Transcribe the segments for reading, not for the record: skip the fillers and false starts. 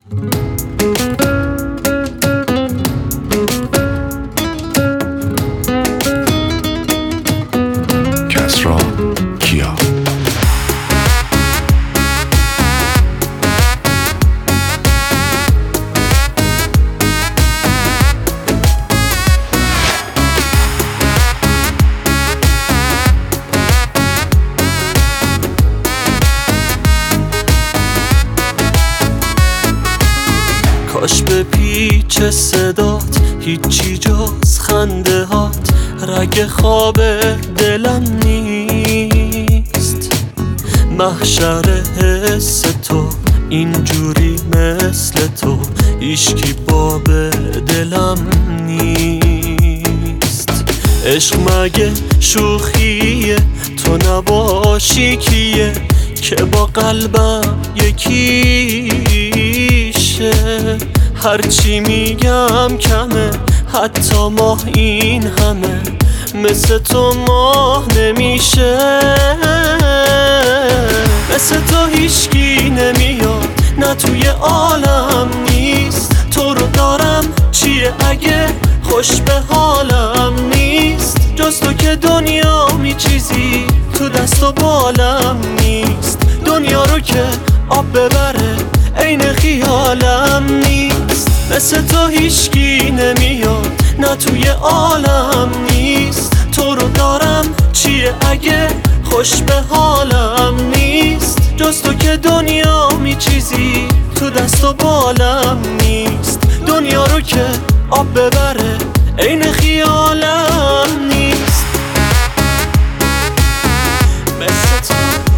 کسرا کیا کاش به پیچ صدات هیچی جز خنده هات رگ خواب دلم نیست. محشر حس تو اینجوری مثل تو هیچکی باب دلم نیست. عشق مگه شوخیه تو نباشی کیه که با قلبم یکیشه. هرچی میگم کمه حتی ماه این همه مثل تو ماه نمیشه. مثل تو هیچکی نمیاد نه توی عالم نیست. تو رو دارم چیه اگه خوش به حالم نیست. جز تو که دنیا می چیزی تو دست و بالم نیست. دنیا رو که آب ببره عین خیالم نیست. مثل تو هیچکی نمیاد نه توی عالم نیست. تو رو دارم چیه اگه خوش به حالم نیست. جز تو که دنیا می چیزی تو دست و بالم نیست. دنیا رو که آب ببره عین خیالم نیست. مثل تو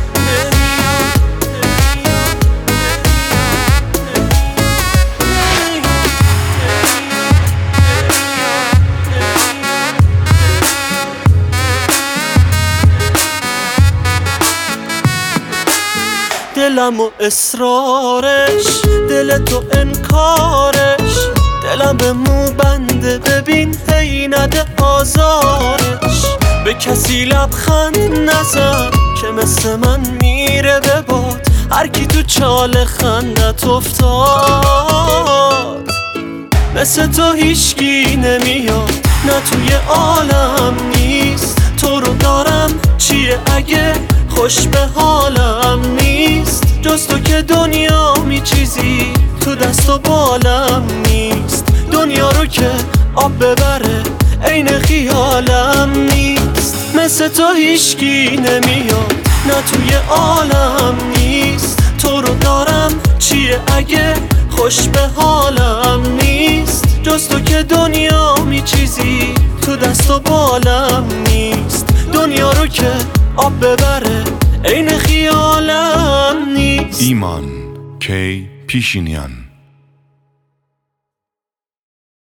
دلم و اصرارش دل تو انکارش. دلم به مو بنده ببین هی نده آزارش. به کسی لبخند نزن که مثل من میره به باد. هر کی تو چال خندت افتاد. مثل تو هیچکی نمیاد نه توی عالم نیست. تو رو دارم چیه اگه خوش به حالم نیست. جز تو که دنیا می چیزی تو دست و بالم نیست. دنیا رو که آب ببره عین خیالم نیست. مثل تو هیچکی نمیاد نه توی عالم نیست. تو رو دارم چیه اگه خوش به حالم نیست. جز تو که دنیا می چیزی تو دست و بالم نیست. دنیا رو که آب ببره عین خیالم نیست. ایمان کی پیشینیان